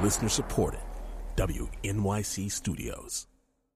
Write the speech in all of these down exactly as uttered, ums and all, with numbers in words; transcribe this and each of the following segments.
Listener supported. W N Y C Studios.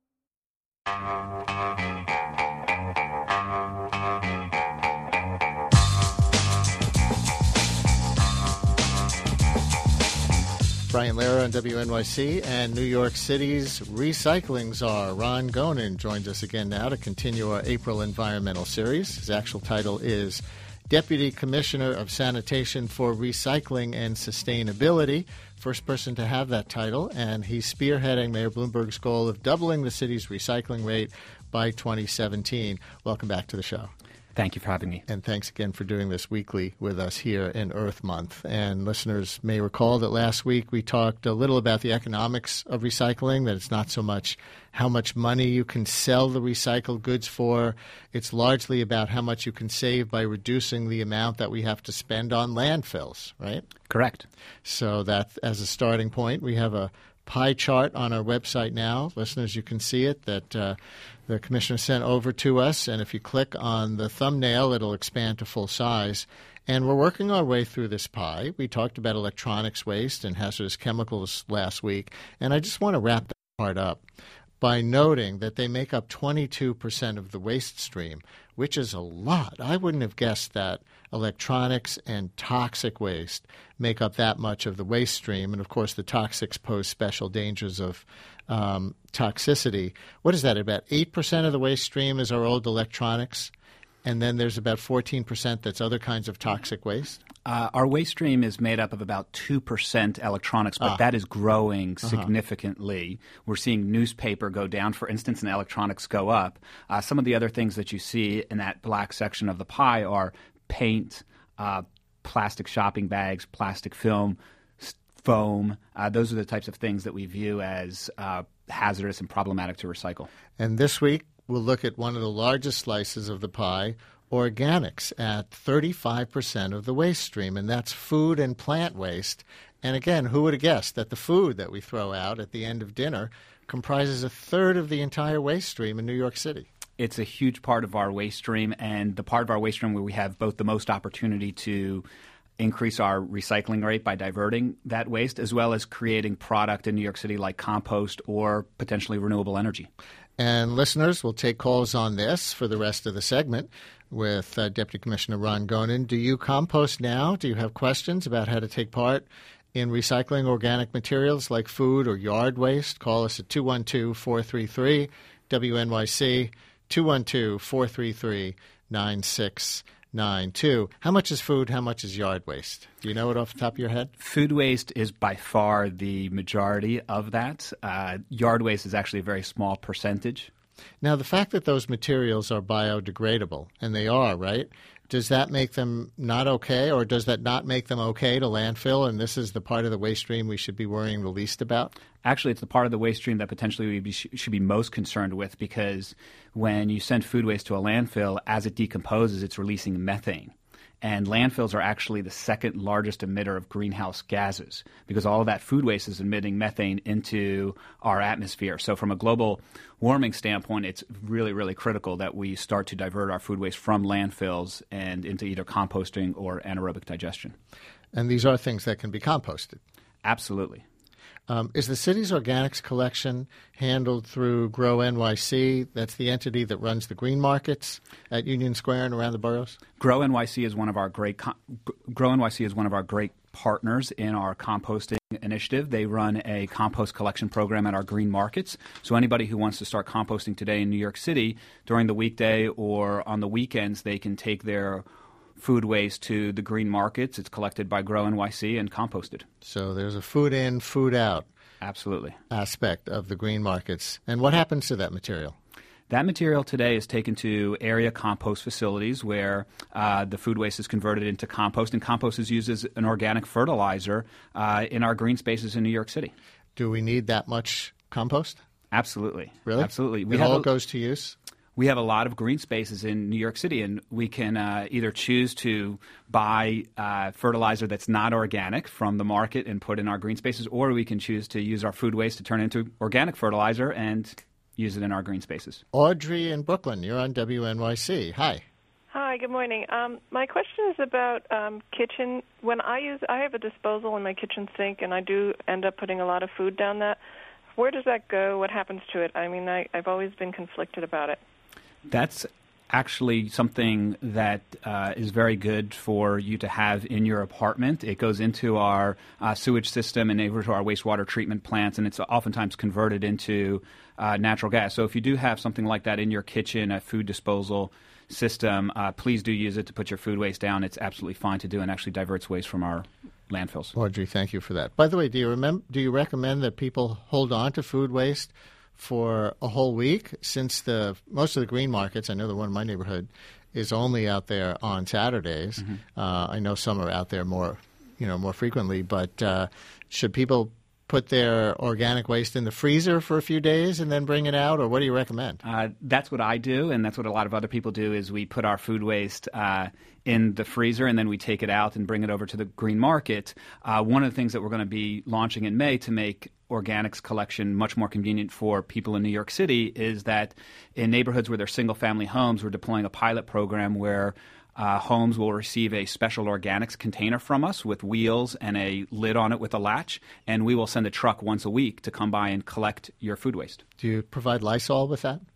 Brian Lehrer on W N Y C and New York City's recycling czar, Ron Gonen, joins us again now to continue our April environmental series. His actual title is Deputy Commissioner of Sanitation for Recycling and Sustainability. First person to have that title, and he's spearheading Mayor Bloomberg's goal of doubling the city's recycling rate by twenty seventeen. Welcome back to the show. Thank you for having me. And thanks again for doing this weekly with us here in Earth Month. And listeners may recall that last week we talked a little about the economics of recycling, that it's not so much how much money you can sell the recycled goods for. It's largely about how much you can save by reducing the amount that we have to spend on landfills, right? Correct. So that, as a starting point, we have a pie chart on our website now. Listeners, you can see it, that uh, the commissioner sent over to us. And if you click on the thumbnail, it'll expand to full size. And we're working our way through this pie. We talked about electronics waste and hazardous chemicals last week. And I just want to wrap that part up by noting that they make up twenty-two percent of the waste stream, which is a lot. I wouldn't have guessed that electronics and toxic waste make up that much of the waste stream. And, of course, the toxics pose special dangers of um, toxicity. What is that? About eight percent of the waste stream is our old electronics, and then there's about fourteen percent that's other kinds of toxic waste? Uh, our waste stream is made up of about two percent electronics, but ah. that is growing significantly. Uh-huh. We're seeing newspaper go down, for instance, and electronics go up. Uh, some of the other things that you see in that black section of the pie are paint, uh, plastic shopping bags, plastic film, foam. Uh, those are the types of things that we view as uh, hazardous and problematic to recycle. And this week, we'll look at one of the largest slices of the pie, organics, at thirty-five percent of the waste stream, and that's food and plant waste. And again, who would have guessed that the food that we throw out at the end of dinner comprises a third of the entire waste stream in New York City? It's a huge part of our waste stream, and the part of our waste stream where we have both the most opportunity to increase our recycling rate by diverting that waste, as well as creating product in New York City like compost or potentially renewable energy. And listeners, we'll take calls on this for the rest of the segment with uh, Deputy Commissioner Ron Gonen. Do you compost now? Do you have questions about how to take part in recycling organic materials like food or yard waste? Call us at two one two, four three three, W N Y C, two one two, four three three, nine six nine two. How much is food? How much is yard waste? Do you know it off the top of your head? Food waste is by far the majority of that. Uh, yard waste is actually a very small percentage. Now, the fact that those materials are biodegradable, and they are, right, does that make them not okay, or does that not make them okay to landfill, and this is the part of the waste stream we should be worrying the least about? Actually, it's the part of the waste stream that potentially we be, should be most concerned with, because when you send food waste to a landfill, as it decomposes, it's releasing methane. And landfills are actually the second largest emitter of greenhouse gases, because all of that food waste is emitting methane into our atmosphere. So from a global warming standpoint, it's really, really critical that we start to divert our food waste from landfills and into either composting or anaerobic digestion. And these are things that can be composted? Absolutely. Um, is the city's organics collection handled through Grow N Y C? That's the entity that runs the green markets at Union Square and around the boroughs? Grow N Y C is one of our great com- Grow N Y C is one of our great partners in our composting initiative. They run a compost collection program at our green markets. So anybody who wants to start composting today in New York City during the weekday or on the weekends, they can take their food waste to the green markets. It's collected by Grow N Y C and composted. So there's a food in, food out Absolutely. aspect of the green markets. And what happens to that material? That material today is taken to area compost facilities where uh, the food waste is converted into compost, and compost is used as an organic fertilizer uh, in our green spaces in New York City. Do we need that much compost? Absolutely. Really? Absolutely. We it have all a- goes to use? We have a lot of green spaces in New York City, and we can uh, either choose to buy uh, fertilizer that's not organic from the market and put in our green spaces, or we can choose to use our food waste to turn into organic fertilizer and use it in our green spaces. Audrey in Brooklyn, you're on W N Y C. Hi. Hi, good morning. Um, my question is about um, kitchen. When I use, I have a disposal in my kitchen sink, and I do end up putting a lot of food down that. Where does that go? What happens to it? I mean, I, I've always been conflicted about it. That's actually something that uh, is very good for you to have in your apartment. It goes into our uh, sewage system and over to our wastewater treatment plants, and it's oftentimes converted into uh, natural gas. So if you do have something like that in your kitchen, a food disposal system, uh, please do use it to put your food waste down. It's absolutely fine to do and actually diverts waste from our landfills. Audrey, thank you for that. By the way, do you remember? Do you recommend that people hold on to food waste for a whole week, since the most of the green markets, I know the one in my neighborhood, is only out there on Saturdays. Mm-hmm. Uh, I know some are out there more, you know, more frequently. But uh, should people put their organic waste in the freezer for a few days and then bring it out, or what do you recommend? Uh, that's what I do, and that's what a lot of other people do. Is we put our food waste uh, in the freezer, and then we take it out and bring it over to the green market. Uh, one of the things that we're going to be launching in May to make organics collection much more convenient for people in New York City is that in neighborhoods where they're single-family homes, we're deploying a pilot program where uh, homes will receive a special organics container from us with wheels and a lid on it with a latch, and we will send a truck once a week to come by and collect your food waste. Do you provide Lysol with that?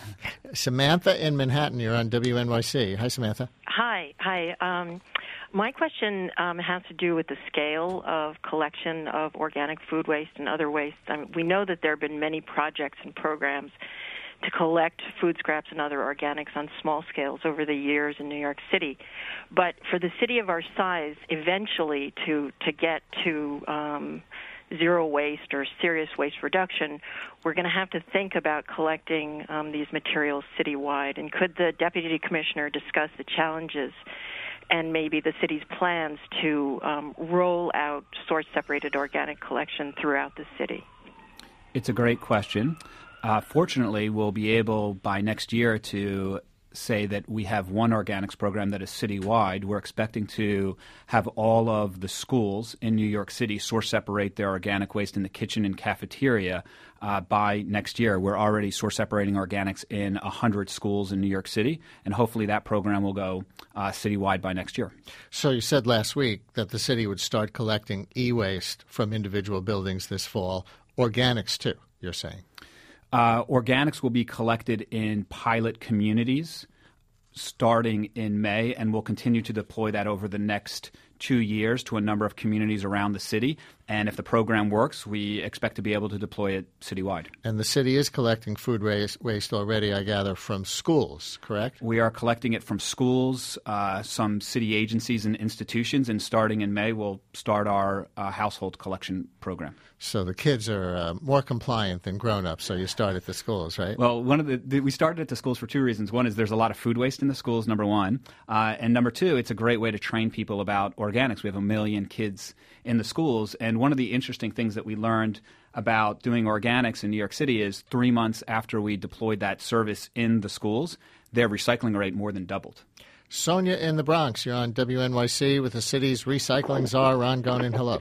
Samantha in Manhattan, you're on W N Y C. Hi, Samantha. Hi. Hi. Um, my question um, has to do with the scale of collection of organic food waste and other waste. I mean, we know that there have been many projects and programs to collect food scraps and other organics on small scales over the years in New York City. But for the city of our size, eventually to, to get to um, zero waste or serious waste reduction, we're going to have to think about collecting um, these materials citywide. And could the Deputy Commissioner discuss the challenges and maybe the city's plans to um, roll out source-separated organic collection throughout the city? It's a great question. Uh, fortunately, we'll be able by next year to say that we have one organics program that is citywide. We're expecting to have all of the schools in New York City source separate their organic waste in the kitchen and cafeteria uh, by next year. We're already source separating organics in one hundred schools in New York City, and hopefully that program will go uh, citywide by next year. So you said last week that the city would start collecting e-waste from individual buildings this fall. Organics too, you're saying? Uh, organics will be collected in pilot communities starting in May, and we'll continue to deploy that over the next two years to a number of communities around the city. And if the program works, we expect to be able to deploy it citywide. And the city is collecting food waste, waste already, I gather, from schools, correct? We are collecting it from schools, uh, some city agencies and institutions, and starting in May, we'll start our uh, household collection program. So the kids are uh, more compliant than grown-ups, so you start at the schools, right? Well, one of the, the we started at the schools for two reasons. One is there's a lot of food waste in the schools, number one. Uh, and number two, it's a great way to train people about organics. We have a million kids in the schools, and one of the interesting things that we learned about doing organics in New York City is three months after we deployed that service in the schools, their recycling rate more than doubled. Sonia in the Bronx, you're on W N Y C with the city's recycling czar, Ron Gonen. Hello.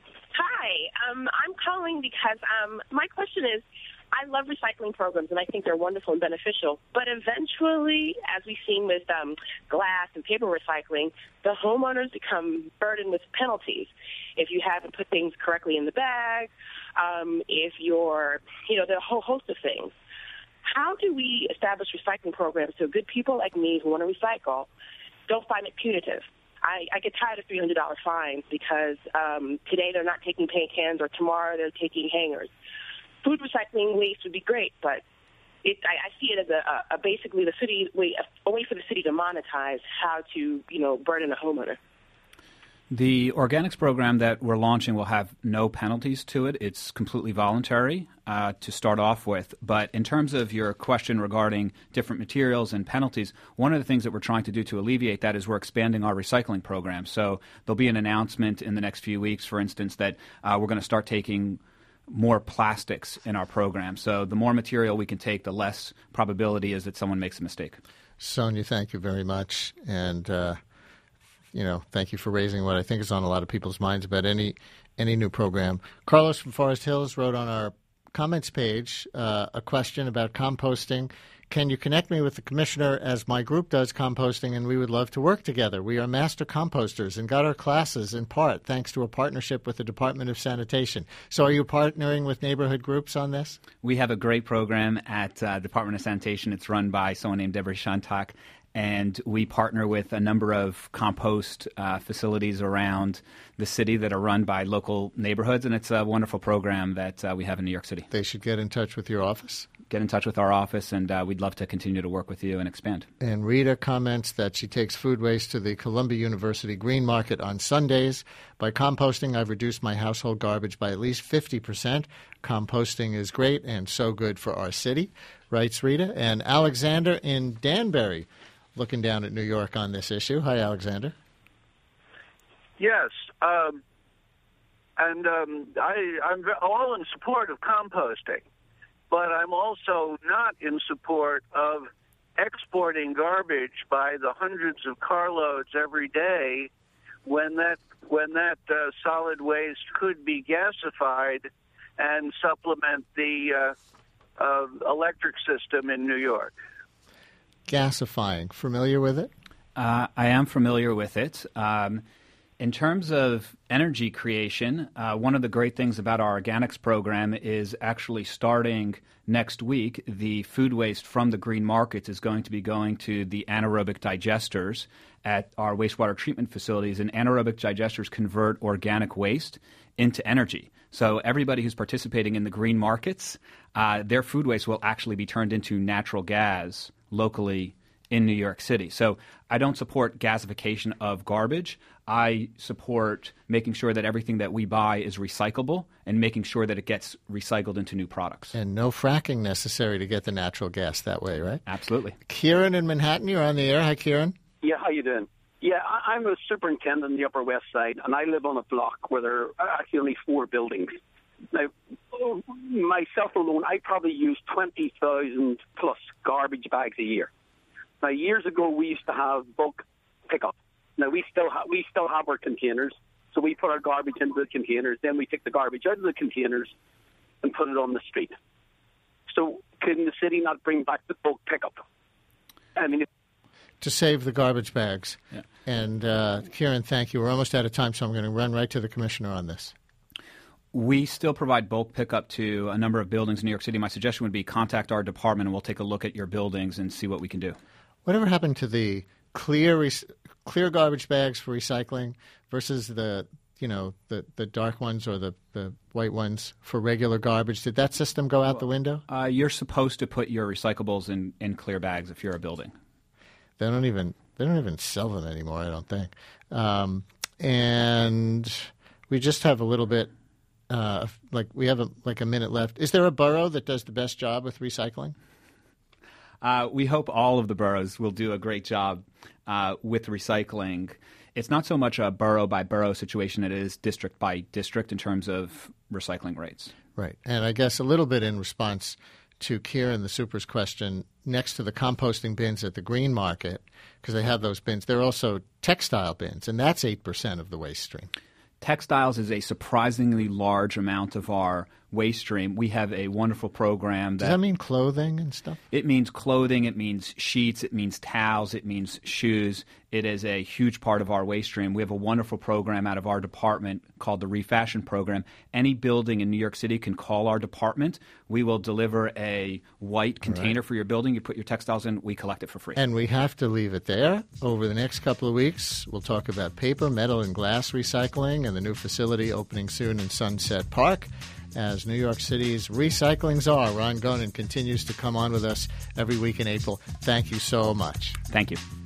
Hi, um, I'm calling because um, my question is, I love recycling programs, and I think they're wonderful and beneficial. But eventually, as we've seen with um, glass and paper recycling, the homeowners become burdened with penalties. If you haven't put things correctly in the bag, um, if you're, you know, there are a whole host of things. How do we establish recycling programs so good people like me who want to recycle don't find it punitive? I, I get tired of three hundred dollars fines because um, today they're not taking paint cans or tomorrow they're taking hangers. Food recycling waste would be great, but it, I, I see it as a, a basically the city way, a way for the city to monetize how to, you know, burden a homeowner. The organics program that we're launching will have no penalties to it. It's completely voluntary uh, to start off with. But in terms of your question regarding different materials and penalties, one of the things that we're trying to do to alleviate that is we're expanding our recycling program. So there'll be an announcement in the next few weeks, for instance, that uh, we're going to start taking more plastics in our program. So the more material we can take, the less probability is that someone makes a mistake. Sonia, thank you very much. And, uh, you know, thank you for raising what I think is on a lot of people's minds about any any new program. Carlos from Forest Hills wrote on our comments page uh, a question about composting can you connect me with the commissioner, as my group does composting, and we would love to work together. We are master composters and got our classes in part thanks to a partnership with the Department of Sanitation. So are you partnering with neighborhood groups on this? We have a great program at uh, Department of Sanitation. It's run by someone named Deborah Shantak, and we partner with a number of compost uh, facilities around the city that are run by local neighborhoods, and it's a wonderful program that uh, we have in New York City. They should get in touch with your office. Get in touch with our office, and uh, we'd love to continue to work with you and expand. And Rita comments that she takes food waste to the Columbia University Green Market on Sundays. By composting, I've reduced my household garbage by at least fifty percent. Composting is great and so good for our city, writes Rita. And Alexander in Danbury, looking down at New York on this issue. Hi, Alexander. Yes, um, and um, I, I'm all in support of composting, but I'm also not in support of exporting garbage by the hundreds of carloads every day when that when that uh, solid waste could be gasified and supplement the uh, uh, electric system in New York. Gasifying. Familiar with it? Uh, I am familiar with it. Um, in terms of energy creation, uh, one of the great things about our organics program is actually starting next week, the food waste from the green markets is going to be going to the anaerobic digesters at our wastewater treatment facilities, and anaerobic digesters convert organic waste into energy. So everybody who's participating in the green markets, uh, their food waste will actually be turned into natural gas locally in New York City. So I don't support gasification of garbage. I support making sure that everything that we buy is recyclable and making sure that it gets recycled into new products. And no fracking necessary to get the natural gas that way, right? Absolutely. Kieran in Manhattan, you're on the air. Hi, Kieran. Yeah, how you doing? Yeah, I, I'm a superintendent in the Upper West Side, and I live on a block where there are actually only four buildings. Now, myself alone, I probably use twenty thousand plus garbage bags a year. Now, years ago, we used to have bulk pickup. Now, we still, ha- we still have our containers, so we put our garbage into the containers, then we take the garbage out of the containers and put it on the street. So can the city not bring back the bulk pickup? I mean, it- to save the garbage bags. Yeah. And, uh, Kieran, thank you. We're almost out of time, so I'm going to run right to the commissioner on this. We still provide bulk pickup to a number of buildings in New York City. My suggestion would be contact our department, and we'll take a look at your buildings and see what we can do. Whatever happened to the clear re- clear garbage bags for recycling versus the, you know, the, the dark ones or the, the white ones for regular garbage? Did that system go out the window? Uh, you're supposed to put your recyclables in, in clear bags if you're a building. They don't even they don't even sell them anymore, I don't think. Um, and we just have a little bit, uh, like we have a, like a minute left. Is there a borough that does the best job with recycling? Uh, we hope all of the boroughs will do a great job uh, with recycling. It's not so much a borough by borough situation; it is district by district in terms of recycling rates. Right, and I guess a little bit in response to Kieran, the super's question, next to the composting bins at the Green Market, because they have those bins, there are also textile bins, and that's eight percent of the waste stream. Textiles is a surprisingly large amount of our waste stream. We have a wonderful program. That, Does that mean clothing and stuff? It means clothing, it means sheets, it means towels, it means shoes. It is a huge part of our waste stream. We have a wonderful program out of our department called the Refashion Program. Any building in New York City can call our department. We will deliver a white container right. for your building. You put your textiles in, we collect it for free. And we have to leave it there. Over the next couple of weeks, we'll talk about paper, metal, and glass recycling and the new facility opening soon in Sunset Park. As New York City's recycling czar, Ron Gonen, continues to come on with us every week in April. Thank you so much. Thank you.